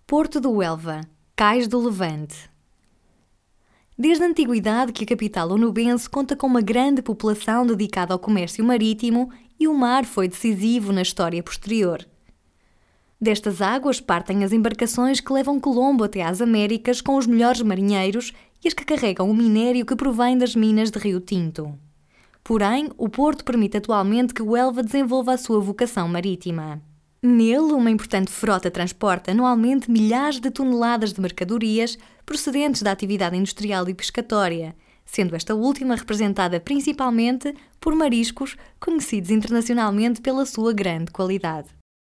Porto do Elva, Cais do Levante. Desde a antiguidade que a capital onubense conta com uma grande população dedicada ao comércio marítimo e o mar foi decisivo na história posterior. Destas águas partem as embarcações que levam Colombo até às Américas com os melhores marinheiros e as que carregam o minério que provém das minas de Rio Tinto. Porém, o porto permite atualmente que o Elva desenvolva a sua vocação marítima. Nele, uma importante frota transporta anualmente milhares de toneladas de mercadorias procedentes da atividade industrial e pescatória, sendo esta última representada principalmente por mariscos conhecidos internacionalmente pela sua grande qualidade.